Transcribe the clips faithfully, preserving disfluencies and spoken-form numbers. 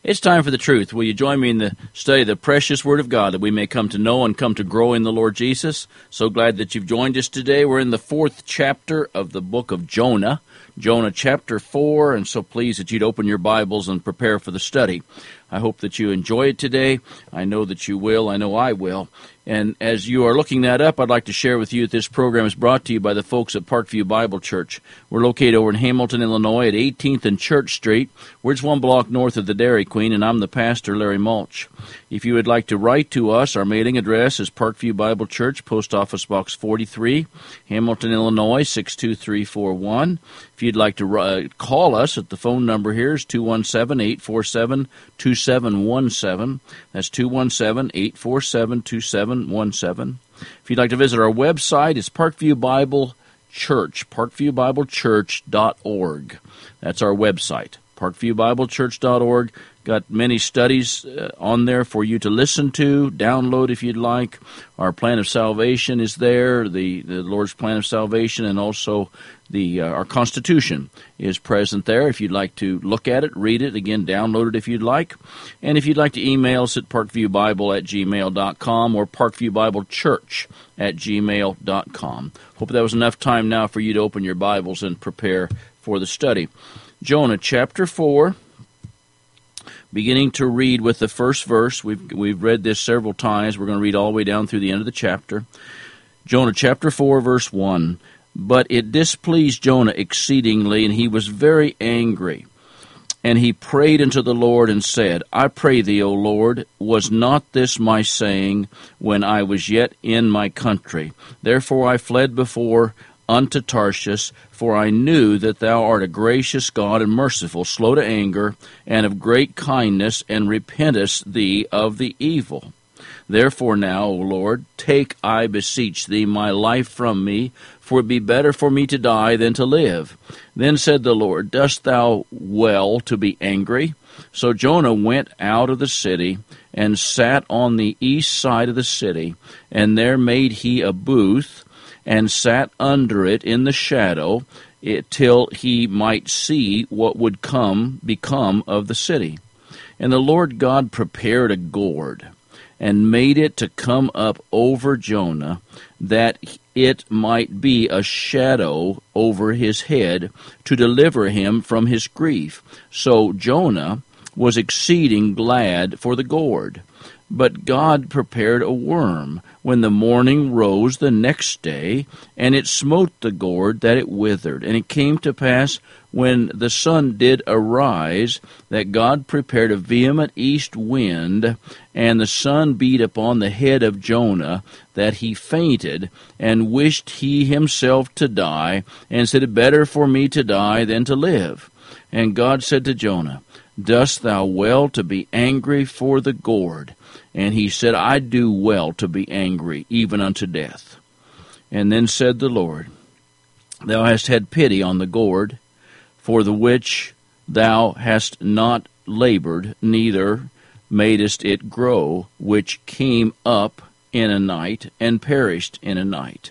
It's time for the truth. Will you join me in the study of the precious Word of God that we may come to know and come to grow in the Lord Jesus? So glad that you've joined us today. We're in the fourth chapter of the book of Jonah, Jonah chapter four, and so pleased that you'd open your Bibles and prepare for the study. I hope that you enjoy it today. I know that you will. I know I will. And as you are looking that up, I'd like to share with you that this program is brought to you by the folks at Parkview Bible Church. We're located over in Hamilton, Illinois at eighteenth and Church Street. We're just one block north of the Dairy Queen, and I'm the pastor, Larry Mulch. If you would like to write to us, our mailing address is Parkview Bible Church, Post Office Box forty-three, Hamilton, Illinois, six two three four one. If you'd like to uh, call us, at the phone number here is two one seven, eight four seven, two seven one seven. That's two one seven, eight four seven, two seven one seven. If you'd like to visit our website, it's Parkview Bible Church, parkview bible church dot org. That's our website, parkview bible church dot org. Got many studies uh, on there for you to listen to, download if you'd like. Our plan of salvation is there, the, the Lord's plan of salvation, and also the uh, our Constitution is present there. If you'd like to look at it, read it, again, download it if you'd like. And if you'd like to email us at parkviewbible at gmail dot com or parkviewbiblechurch at gmail dot com. Hope that was enough time now for you to open your Bibles and prepare for the study. Jonah chapter four. Beginning to read with the first verse. We've we've read this several times. We're going to read all the way down through the end of the chapter. Jonah chapter four, verse one. But it displeased Jonah exceedingly, and he was very angry. And he prayed unto the Lord and said, I pray thee, O Lord, was not this my saying when I was yet in my country? Therefore I fled before unto Tarshish, for I knew that thou art a gracious God and merciful, slow to anger, and of great kindness, and repentest thee of the evil. Therefore now, O Lord, take, I beseech thee, my life from me, for it be better for me to die than to live. Then said the Lord, Dost thou well to be angry? So Jonah went out of the city, and sat on the east side of the city, and there made he a booth, and sat under it in the shadow, it, till he might see what would come become of the city. And the Lord God prepared a gourd, and made it to come up over Jonah, that it might be a shadow over his head, to deliver him from his grief. So Jonah was exceeding glad for the gourd. But God prepared a worm when the morning rose the next day, and it smote the gourd that it withered. And it came to pass, when the sun did arise, that God prepared a vehement east wind, and the sun beat upon the head of Jonah, that he fainted, and wished he himself to die, and said, Better for me to die than to live. And God said to Jonah, Dost thou well to be angry for the gourd? And he said, I do well to be angry, even unto death. And then said the Lord, Thou hast had pity on the gourd, for the which thou hast not labored, neither madest it grow, which came up in a night, and perished in a night.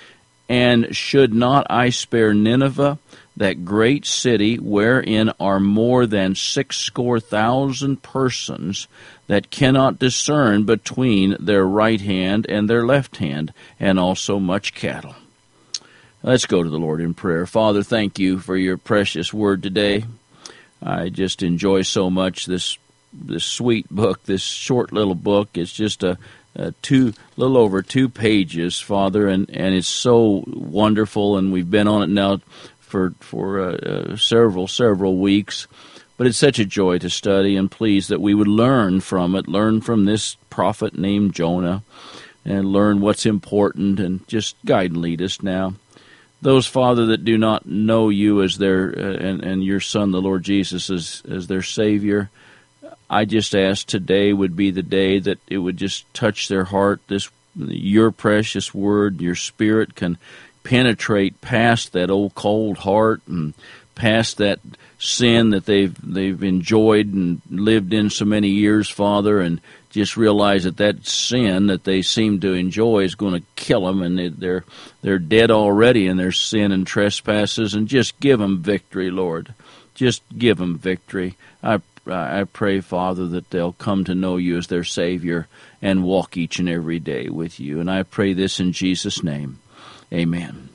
And should not I spare Nineveh, that great city, wherein are more than sixscore thousand persons, that cannot discern between their right hand and their left hand, and also much cattle? Let's go to the Lord in prayer. Father, thank you for your precious word today. I just enjoy so much this this sweet book, this short little book. It's just a, a two, little over two pages, Father, and, and it's so wonderful, and we've been on it now for, for uh, uh, several, several weeks. But it's such a joy to study, and please that we would learn from it, learn from this prophet named Jonah, and learn what's important, and just guide and lead us now. Those, Father, that do not know you as their, uh, and, and your Son, the Lord Jesus, as, as their Savior, I just ask today would be the day that it would just touch their heart. This, your precious word, your Spirit can penetrate past that old cold heart and past that sin that they've they've enjoyed and lived in so many years, Father, and just realize that that sin that they seem to enjoy is going to kill them, and they're they're dead already in their sin and trespasses, and just give them victory, Lord. Just give them victory. I I pray, Father, that they'll come to know you as their Savior and walk each and every day with you. And I pray this in Jesus' name. Amen.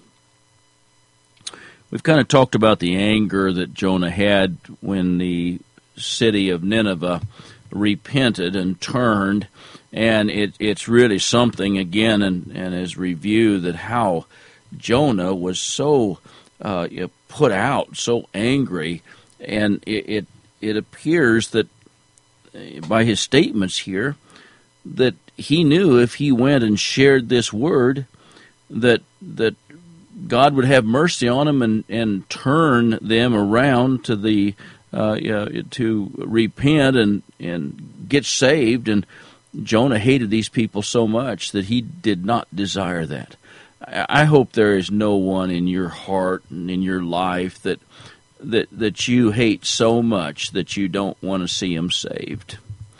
We've kind of talked about the anger that Jonah had when the city of Nineveh repented and turned, and it, it's really something, again, and, and as review, that how Jonah was so uh, put out, so angry, and it, it, it appears that by his statements here, that he knew if he went and shared this word, that that God would have mercy on him and, and turn them around to the uh, uh, to repent and, and get saved. And Jonah hated these people so much that he did not desire that. I, I hope there is no one in your heart and in your life that that that you hate so much that you don't want to see him saved.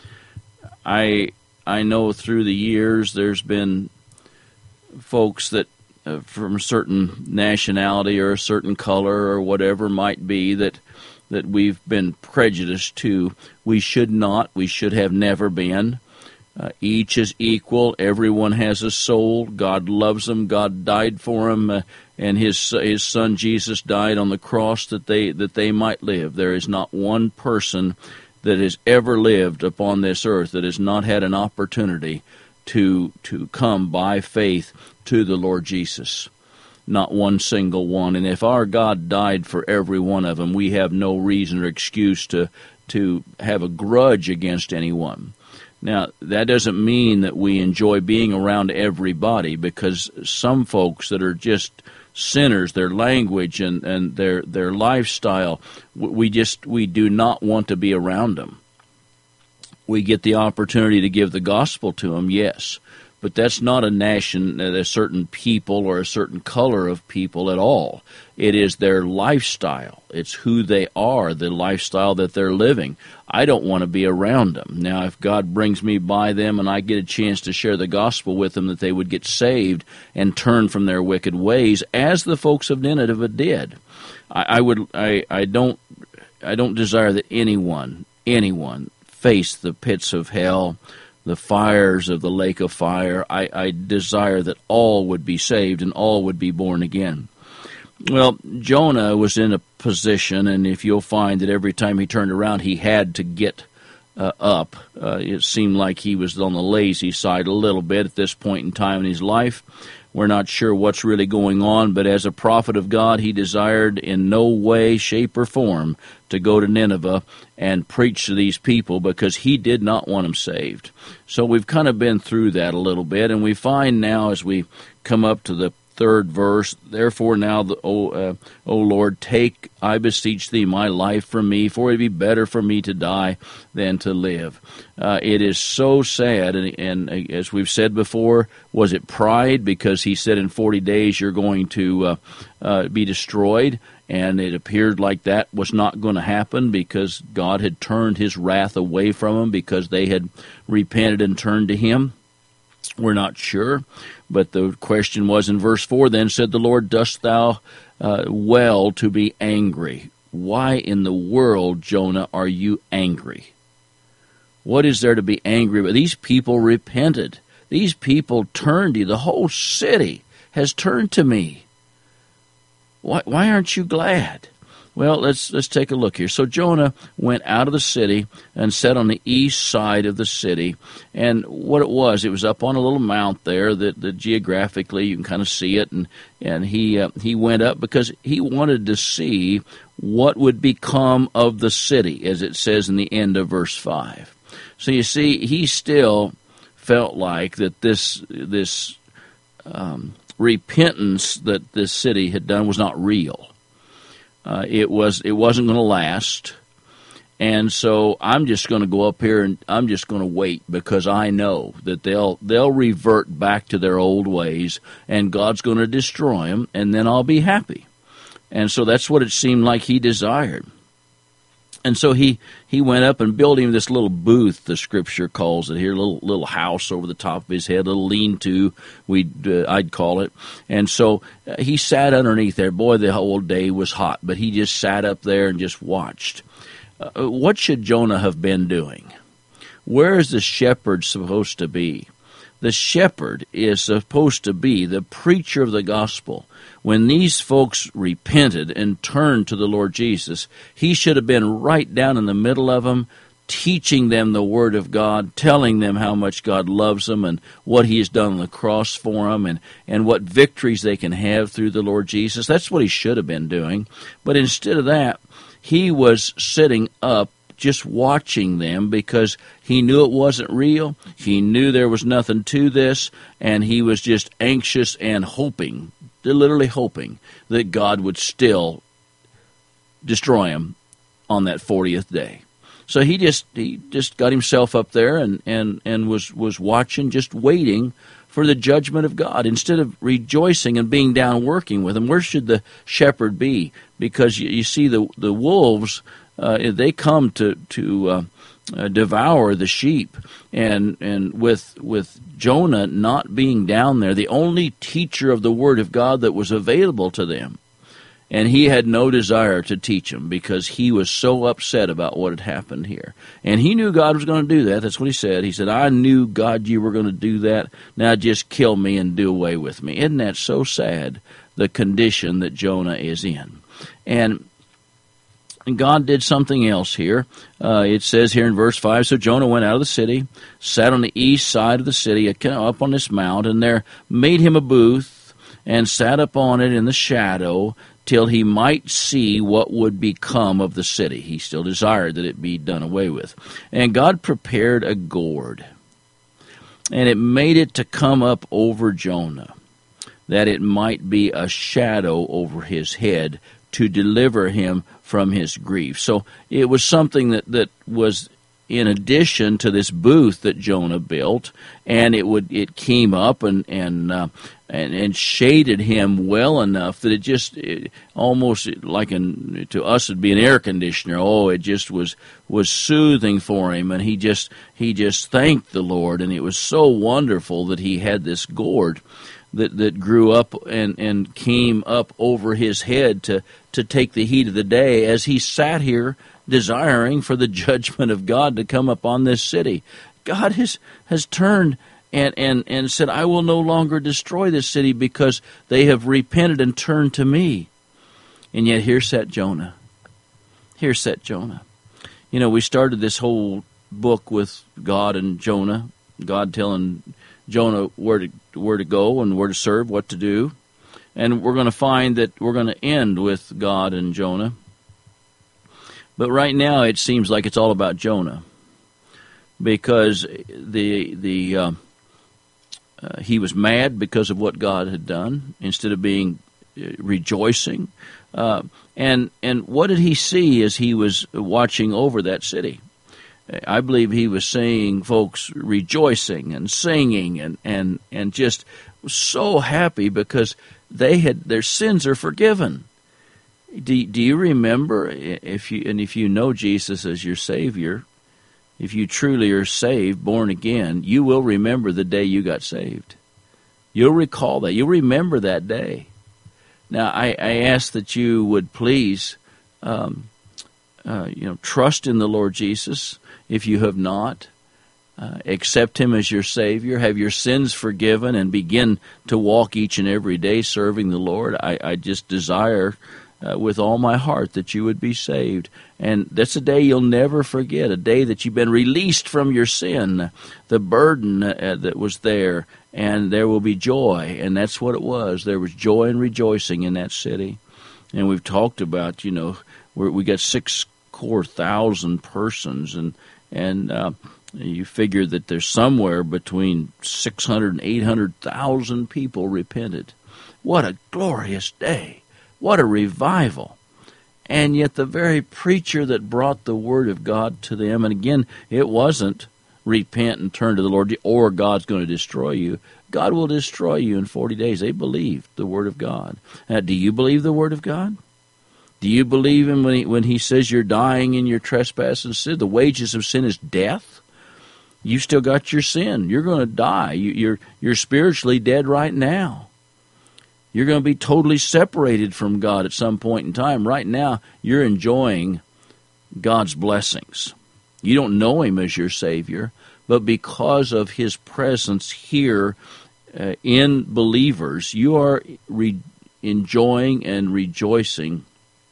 I I know through the years there's been folks that Uh, from a certain nationality or a certain color or whatever might be that that we've been prejudiced to. We should not. We should have never been. Uh, each is equal. Everyone has a soul. God loves them. God died for them, uh, and His His Son Jesus died on the cross that they that they might live. There is not one person that has ever lived upon this earth that has not had an opportunity to to come by faith to the Lord Jesus. Not one single one. And if our God died for every one of them, we have no reason or excuse to to have a grudge against anyone. Now, that doesn't mean that we enjoy being around everybody, because some folks that are just sinners, their language and, and their their lifestyle, we just we do not want to be around them. We get the opportunity to give the gospel to them, yes, but that's not a nation, a certain people or a certain color of people at all. It is their lifestyle. It's who they are, the lifestyle that they're living. I don't want to be around them. Now, if God brings me by them and I get a chance to share the gospel with them, that they would get saved and turn from their wicked ways, as the folks of Nineveh did. I, I would, I, I don't, I don't desire that anyone, anyone. face the pits of hell, the fires of the lake of fire. I, I desire that all would be saved and all would be born again. Well, Jonah was in a position, and if you'll find that every time he turned around, he had to get uh, up. Uh, it seemed like he was on the lazy side a little bit at this point in time in his life. We're not sure what's really going on, but as a prophet of God, he desired in no way, shape, or form to go to Nineveh and preach to these people, because he did not want them saved. So we've kind of been through that a little bit, and we find now as we come up to the third verse, therefore now, the, o, uh, O Lord, take, I beseech thee, my life from me, for it be better for me to die than to live. Uh, it is so sad, and, and as we've said before, was it pride? Because he said in forty days you're going to uh, uh, be destroyed, and it appeared like that was not going to happen because God had turned his wrath away from them because they had repented and turned to him. We're not sure, but the question was in verse four, then said the Lord, dost thou uh, well to be angry? Why in the world, Jonah, are you angry? What is there to be angry about? These people repented. These people turned to you. The whole city has turned to me. Why, why aren't you glad? Well, let's let's take a look here. So Jonah went out of the city and sat on the east side of the city. And what it was, it was up on a little mount there that, that geographically you can kind of see it. And, and he uh, he went up because he wanted to see what would become of the city, as it says in the end of verse five. So you see, he still felt like that this this um, repentance that this city had done was not real. Uh, it was. It wasn't going to last, and so I'm just going to go up here and I'm just going to wait, because I know that they'll they'll revert back to their old ways, and God's going to destroy them, and then I'll be happy. And so that's what it seemed like he desired. And so he, he went up and built him this little booth, the Scripture calls it here, a little little house over the top of his head, a little lean-to, we'd uh, I'd call it. And so uh, he sat underneath there. Boy, the whole day was hot, but he just sat up there and just watched. Uh, what should Jonah have been doing? Where is the shepherd supposed to be? The shepherd is supposed to be the preacher of the gospel. When these folks repented and turned to the Lord Jesus, he should have been right down in the middle of them, teaching them the Word of God, telling them how much God loves them and what He has done on the cross for them and, and what victories they can have through the Lord Jesus. That's what he should have been doing. But instead of that, he was sitting up just watching them because he knew it wasn't real. He knew there was nothing to this, and he was just anxious and hoping, literally hoping, that God would still destroy him on that fortieth day. So he just he just got himself up there and, and, and was, was watching, just waiting for the judgment of God. Instead of rejoicing and being down working with him, where should the shepherd be? Because you, you see the the wolves, uh, they come to to uh, uh, devour the sheep, and and with with Jonah not being down there, the only teacher of the Word of God that was available to them, and he had no desire to teach them because he was so upset about what had happened here. And he knew God was going to do that. That's what he said. He said, I knew, God, you were going to do that. Now just kill me and do away with me. Isn't that so sad, the condition that Jonah is in? And God did something else here. Uh, it says here in verse five, so Jonah went out of the city, sat on the east side of the city, up on this mount, and there made him a booth, and sat upon it in the shadow, till he might see what would become of the city. He still desired that it be done away with. And God prepared a gourd, and it made it to come up over Jonah, that it might be a shadow over his head, to deliver him from his grief. So it was something that, that was in addition to this booth that Jonah built, and it would it came up and and uh, and, and shaded him well enough that it just it, almost like an, to us it'd be an air conditioner. Oh, it just was was soothing for him, and he just he just thanked the Lord, and it was so wonderful that he had this gourd that that grew up and, and came up over his head to, to take the heat of the day as he sat here desiring for the judgment of God to come upon this city. God has has turned and, and, and said, I will no longer destroy this city because they have repented and turned to me. And yet here sat Jonah. Here sat Jonah. You know, we started this whole book with God and Jonah, God telling Jonah where to where to go and where to serve, what to do. And we're going to find that we're going to end with God and Jonah. But right now it seems like it's all about Jonah, because the the uh, uh, he was mad because of what God had done instead of being uh, rejoicing. Uh, and and what did he see as he was watching over that city? I believe he was seeing folks rejoicing and singing and, and, and just so happy because they had their sins are forgiven. Do, do you remember, if you and if you know Jesus as your Savior, if you truly are saved, born again, you will remember the day you got saved. You'll recall that. You'll remember that day. Now, I, I ask that you would please, um, uh, you know, trust in the Lord Jesus. If you have not, uh, accept Him as your Savior, have your sins forgiven, and begin to walk each and every day serving the Lord. I, I just desire uh, with all my heart that you would be saved. And that's a day you'll never forget, a day that you've been released from your sin, the burden uh, that was there, and there will be joy. And that's what it was. There was joy and rejoicing in that city. And we've talked about, you know, we're, we got six core thousand persons, and And uh, you figure that there's somewhere between six hundred and eight hundred thousand people repented. What a glorious day. What a revival. And yet the very preacher that brought the Word of God to them, and again, it wasn't repent and turn to the Lord, or God's going to destroy you. God will destroy you in forty days. They believed the Word of God. Now, do you believe the Word of God? Do you believe him when he, when he says you're dying in your trespass and sin? The wages of sin is death. You still got your sin. You're going to die. You, you're you're spiritually dead right now. You're going to be totally separated from God at some point in time. Right now, you're enjoying God's blessings. You don't know him as your Savior, but because of his presence here uh, in believers, you are re- enjoying and rejoicing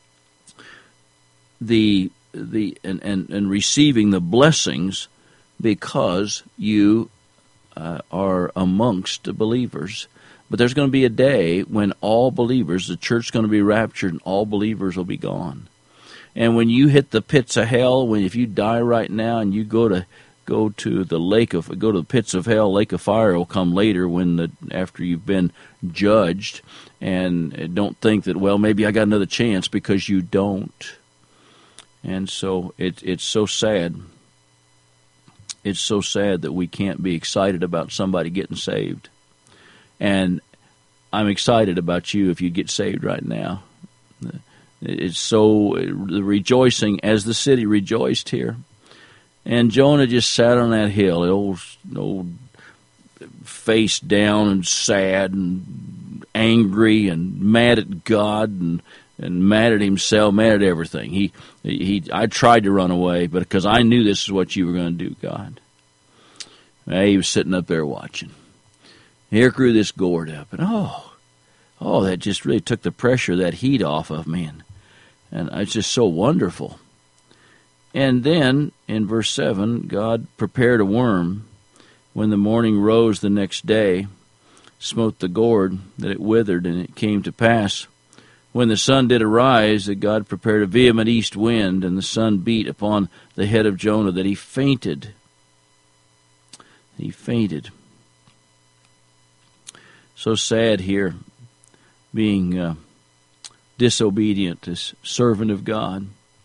the the and, and, and receiving the blessings because you uh, are amongst the believers. But there's going to be a day when all believers, the church's going to be raptured and all believers will be gone. And when you hit the pits of hell, when if you die right now and you go to go to the lake of go to the pits of hell, lake of fire will come later when the after you've been judged. And don't think that, well, maybe I got another chance, because you don't. And so it, it's so sad. It's so sad that we can't be excited about somebody getting saved. And I'm excited about you if you get saved right now. It's so the rejoicing as the city rejoiced here. And Jonah just sat on that hill, old, old face down and sad and angry and mad at God and and mad at himself, mad at everything. He, he, I tried to run away, but because I knew this is what you were going to do, God. And he was sitting up there watching. Here grew this gourd up, and oh, oh, that just really took the pressure, that heat off of me, and, and it's just so wonderful. And then, in verse seven, God prepared a worm. When the morning rose the next day, smote the gourd, that it withered, and it came to pass, when the sun did arise, that God prepared a vehement east wind, and the sun beat upon the head of Jonah, that he fainted. He fainted. So sad here, being uh, disobedient as servant of God.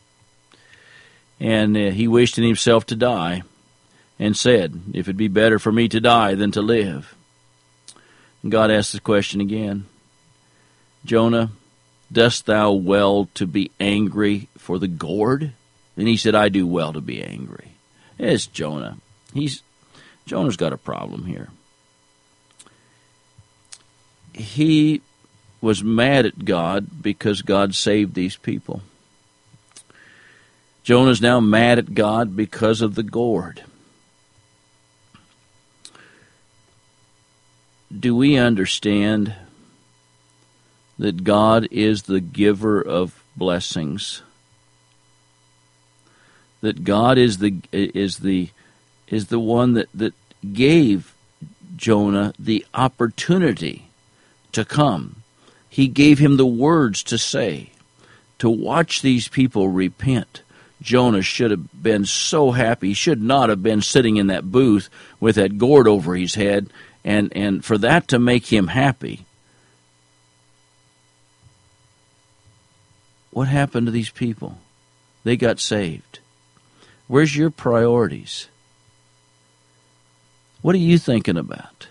And uh, he wished in himself to die, and said, if it be better for me to die than to live. And God asked the question again, Jonah, dost thou well to be angry for the gourd? And he said, I do well to be angry. It's Jonah. He's Jonah's got a problem here. He was mad at God because God saved these people. Jonah's now mad at God because of the gourd. Do we understand that God is the giver of blessings? That God is the is the is the one that, that gave Jonah the opportunity to come. He gave him the words to say, to watch these people repent. Jonah should have been so happy. He should not have been sitting in that booth with that gourd over his head, and, and for that to make him happy. What happened to these people? They got saved. Where's your priorities? What are you thinking about?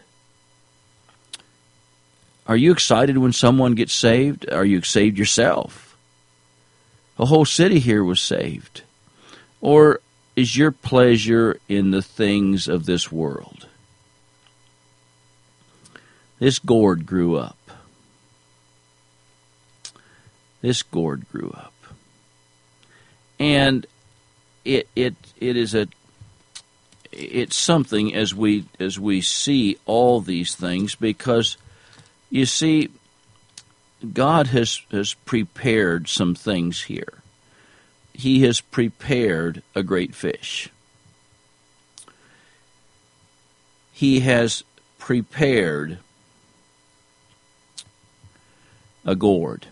Are you excited when someone gets saved? Are you saved yourself? The whole city here was saved. Or is your pleasure in the things of this world? This gourd grew up. This gourd grew up. And it it it is a it's something as we as we see all these things, because you see, God has, has prepared some things here. He has prepared a great fish. He has prepared a gourd.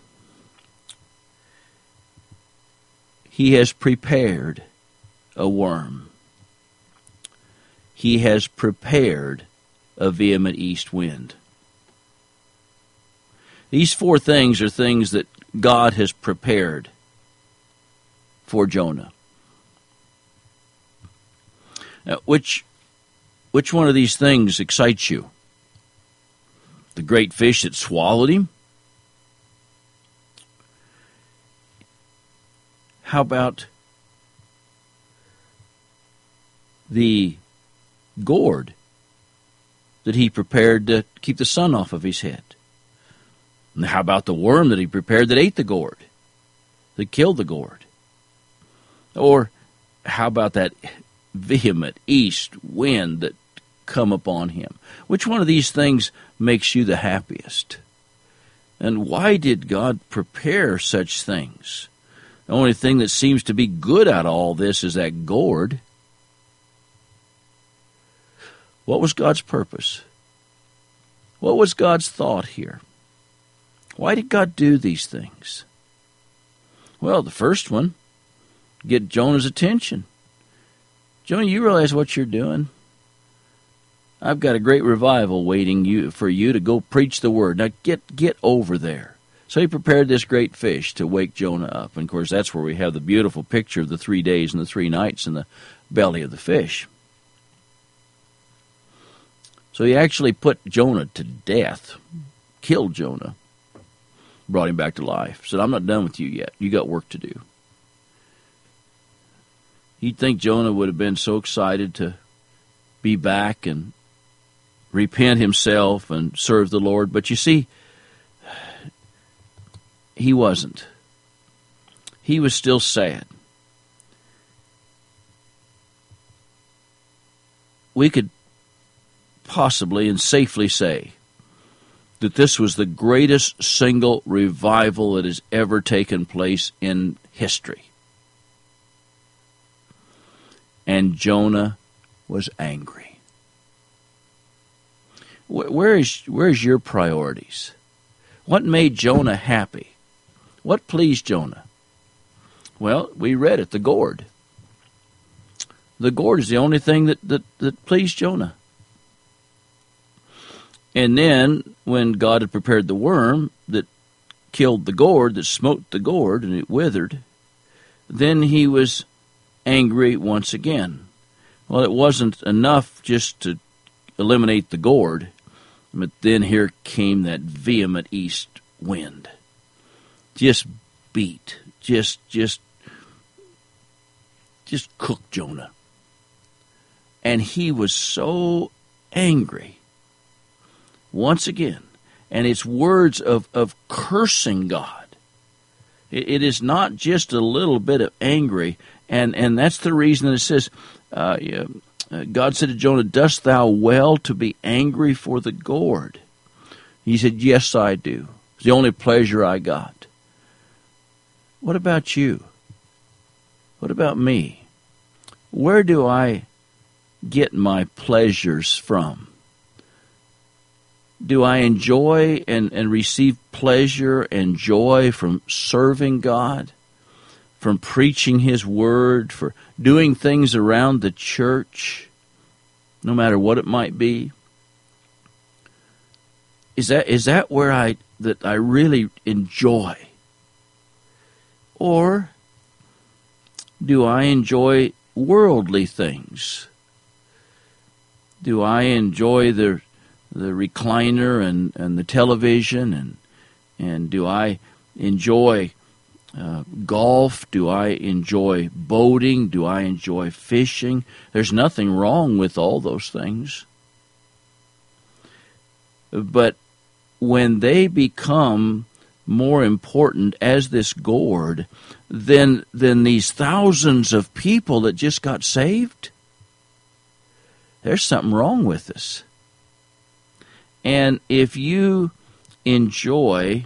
He has prepared a worm. He has prepared a vehement east wind. These four things are things that God has prepared for Jonah. Now, which, which one of these things excites you? The great fish that swallowed him? How about the gourd that he prepared to keep the sun off of his head? And how about the worm that he prepared that ate the gourd, that killed the gourd? Or how about that vehement east wind that come upon him? Which one of these things makes you the happiest? And why did God prepare such things? The only thing that seems to be good out of all this is that gourd. What was God's purpose? What was God's thought here? Why did God do these things? Well, the first one, get Jonah's attention. Jonah, you realize what you're doing? I've got a great revival waiting you for you to go preach the word. Now get get over there. So he prepared this great fish to wake Jonah up. And of course, that's where we have the beautiful picture of the three days and the three nights in the belly of the fish. So he actually put Jonah to death, killed Jonah, brought him back to life. Said, I'm not done with you yet. You got work to do. You'd think Jonah would have been so excited to be back and repent himself and serve the Lord. But you see, he wasn't. He was still sad. We could possibly and safely say that this was the greatest single revival that has ever taken place in history. And Jonah was angry. Where is, where is your priorities? What made Jonah happy? What pleased Jonah? Well, we read it, the gourd. The gourd is the only thing that, that, that pleased Jonah. And then, when God had prepared the worm that killed the gourd, that smote the gourd, and it withered, then he was angry once again. Well, it wasn't enough just to eliminate the gourd, but then here came that vehement east wind. Just beat, just, just, just cooked Jonah. And he was so angry once again. And it's words of, of cursing God. It, it is not just a little bit of angry. And, and that's the reason that it says, uh, yeah, uh, God said to Jonah, dost thou well to be angry for the gourd? He said, yes, I do. It's the only pleasure I got. What about you? What about me? Where do I get my pleasures from? Do I enjoy and, and receive pleasure and joy from serving God, from preaching His Word, for doing things around the church, no matter what it might be? Is that is that where I that I really enjoy? Or do I enjoy worldly things? Do I enjoy the the recliner and, and the television, and and do I enjoy uh, golf? Do I enjoy boating? Do I enjoy fishing? There's nothing wrong with all those things. But when they become more important as this gourd than, than these thousands of people that just got saved, there's something wrong with us. And if you enjoy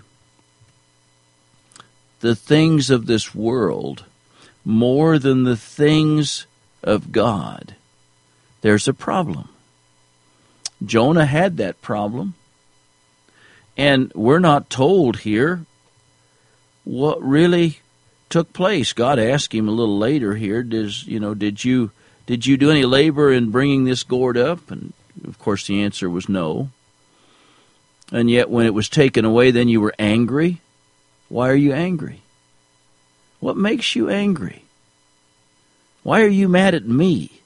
the things of this world more than the things of God, there's a problem. Jonah had that problem. And we're not told here what really took place. God asked him a little later here, Does, you know, did you did you do any labor in bringing this gourd up? And of course the answer was no. And yet when it was taken away, then you were angry. Why are you angry? What makes you angry? Why are you mad at me?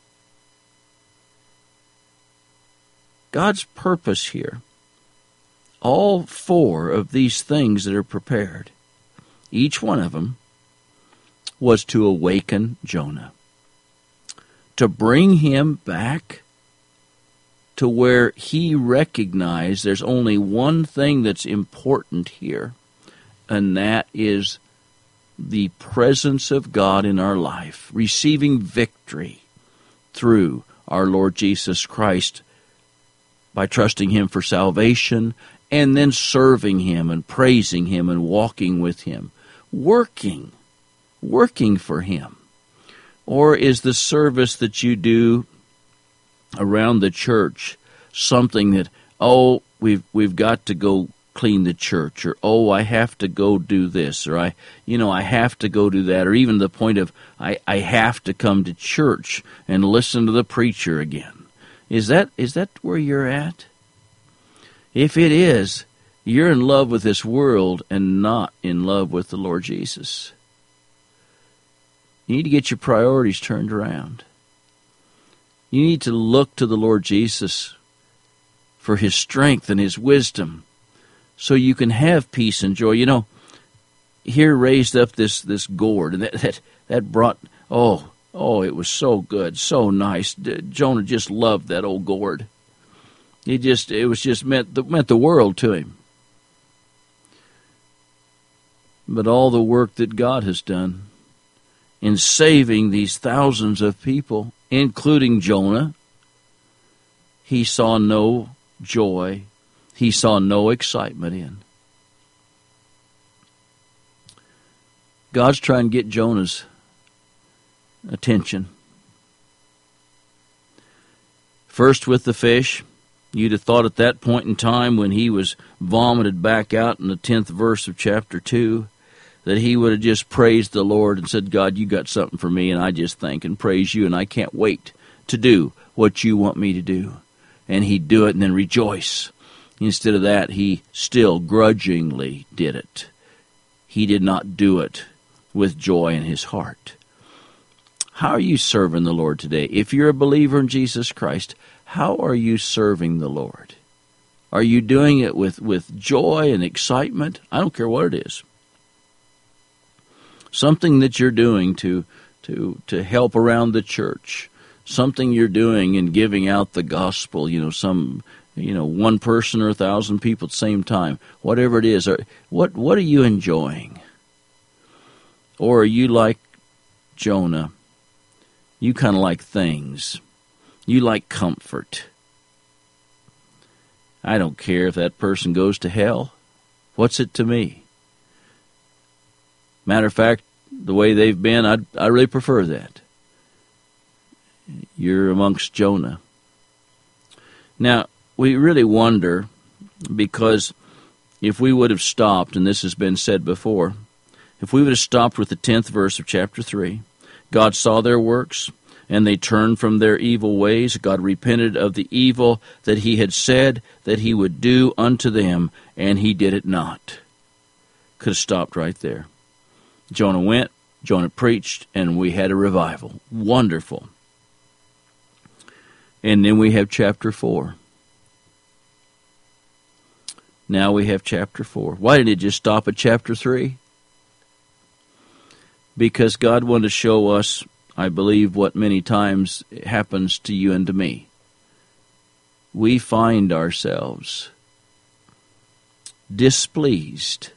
God's purpose here, all four of these things that are prepared, each one of them was to awaken Jonah, to bring him back to where he recognized there's only one thing that's important here, and that is the presence of God in our life, receiving victory through our Lord Jesus Christ by trusting Him for salvation and then serving Him and praising Him and walking with Him, working, working for Him? Or is the service that you do around the church something that, oh, we've we've got to go clean the church, or oh, I have to go do this, or I, you know, I have to go do that, or even the point of I, I have to come to church and listen to the preacher again. Is that is that where you're at? If it is, you're in love with this world and not in love with the Lord Jesus. You need to get your priorities turned around. You need to look to the Lord Jesus for His strength and His wisdom, so you can have peace and joy. You know, here raised up this, this gourd, and that, that that brought, oh, oh, it was so good, so nice. Jonah just loved that old gourd. It just, it was just meant the, meant the world to him. But all the work that God has done in saving these thousands of people, including Jonah, he saw no joy. He saw no excitement in. God's trying to get Jonah's attention. First with the fish. You'd have thought at that point in time when he was vomited back out in the tenth verse of chapter two that he would have just praised the Lord and said, God, you got something for me, and I just thank and praise you, and I can't wait to do what you want me to do. And he'd do it and then rejoice. Instead of that, he still grudgingly did it. He did not do it with joy in his heart. How are you serving the Lord today? If you're a believer in Jesus Christ, how are you serving the Lord? Are you doing it with, with joy and excitement? I don't care what it is. Something that you're doing to, to, to help around the church. Something you're doing in giving out the gospel, you know, some... you know, one person or a thousand people at the same time, whatever it is. What what are you enjoying? Or are you like Jonah? You kind of like things. You like comfort. I don't care if that person goes to hell. What's it to me? Matter of fact, the way they've been, I I really prefer that. You're amongst Jonah. Now, we really wonder, because if we would have stopped, and this has been said before, if we would have stopped with the tenth verse of chapter three, God saw their works, and they turned from their evil ways. God repented of the evil that He had said that He would do unto them, and He did it not. Could have stopped right there. Jonah went, Jonah preached, and we had a revival. Wonderful. And then we have chapter four. Now we have chapter four. Why didn't it just stop at chapter three? Because God wanted to show us, I believe, what many times happens to you and to me. We find ourselves displeased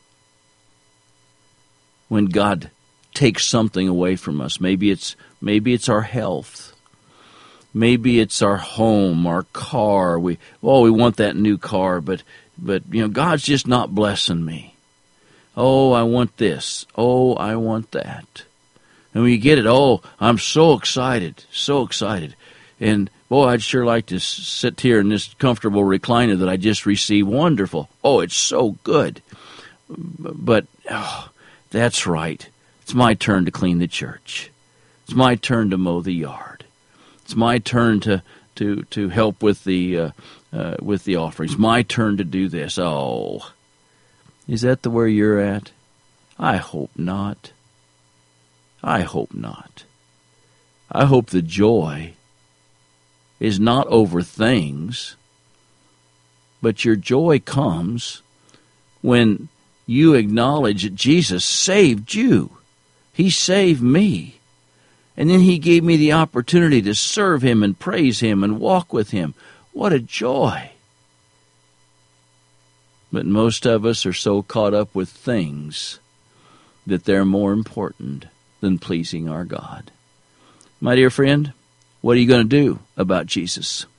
when God takes something away from us. Maybe it's maybe it's our health. Maybe it's our home, our car. We oh, we want that new car, but but you know, God's just not blessing me. Oh, I want this. Oh, I want that. And when you get it, oh, I'm so excited, so excited. And boy, I'd sure like to sit here in this comfortable recliner that I just received. Wonderful. Oh, it's so good. But oh, that's right. It's my turn to clean the church. It's my turn to mow the yard. It's my turn to to to help with the uh, uh, with the offerings. My turn to do this. Oh, is that the where you're at? I hope not. I hope not. I hope the joy is not over things, but your joy comes when you acknowledge that Jesus saved you. He saved me. And then He gave me the opportunity to serve Him and praise Him and walk with Him. What a joy. But most of us are so caught up with things that they're more important than pleasing our God. My dear friend, what are you going to do about Jesus?